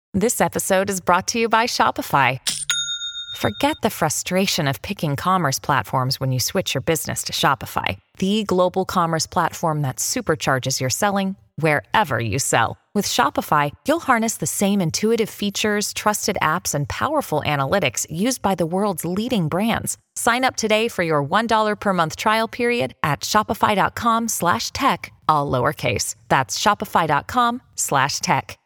This episode is brought to you by Shopify. Forget the frustration of picking commerce platforms when you switch your business to Shopify, the global commerce platform that supercharges your selling wherever you sell. With Shopify, you'll harness the same intuitive features, trusted apps, and powerful analytics used by the world's leading brands. Sign up today for your $1 per month trial period at shopify.com/tech, all lowercase. That's shopify.com/tech.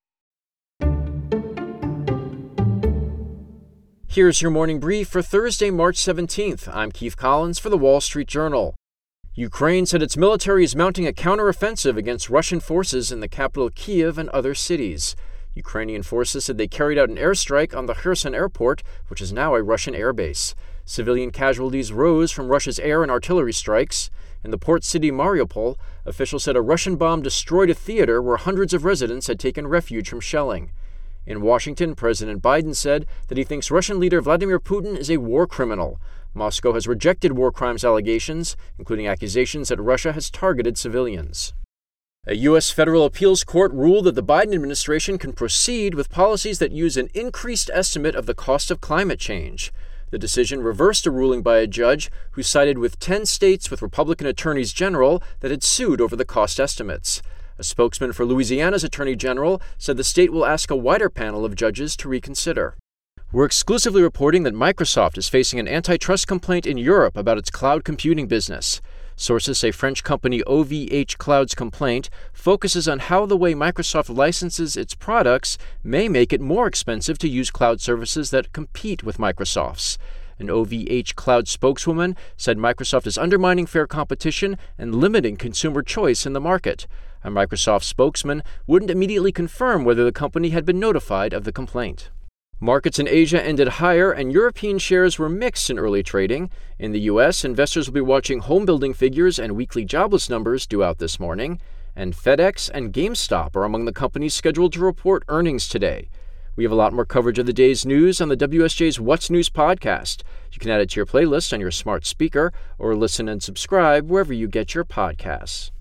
Here's your morning brief for Thursday, March 17th. I'm Keith Collins for The Wall Street Journal. Ukraine said its military is mounting a counteroffensive against Russian forces in the capital Kyiv and other cities. Ukrainian forces said they carried out an airstrike on the Kherson airport, which is now a Russian airbase. Civilian casualties rose from Russia's air and artillery strikes. In the port city Mariupol, officials said a Russian bomb destroyed a theater where hundreds of residents had taken refuge from shelling. In Washington, President Biden said that he thinks Russian leader Vladimir Putin is a war criminal. Moscow has rejected war crimes allegations, including accusations that Russia has targeted civilians. A U.S. federal appeals court ruled that the Biden administration can proceed with policies that use an increased estimate of the cost of climate change. The decision reversed a ruling by a judge who sided with 10 states with Republican attorneys general that had sued over the cost estimates. A spokesman for Louisiana's Attorney General said the state will ask a wider panel of judges to reconsider. We're exclusively reporting that Microsoft is facing an antitrust complaint in Europe about its cloud computing business. Sources say French company OVH Cloud's complaint focuses on how the way Microsoft licenses its products may make it more expensive to use cloud services that compete with Microsoft's. An OVH Cloud spokeswoman said Microsoft is undermining fair competition and limiting consumer choice in the market. A Microsoft spokesman wouldn't immediately confirm whether the company had been notified of the complaint. Markets in Asia ended higher, and European shares were mixed in early trading. In the U.S., investors will be watching home building figures and weekly jobless numbers due out this morning. And FedEx and GameStop are among the companies scheduled to report earnings today. We have a lot more coverage of the day's news on the WSJ's What's News podcast. You can add it to your playlist on your smart speaker or listen and subscribe wherever you get your podcasts.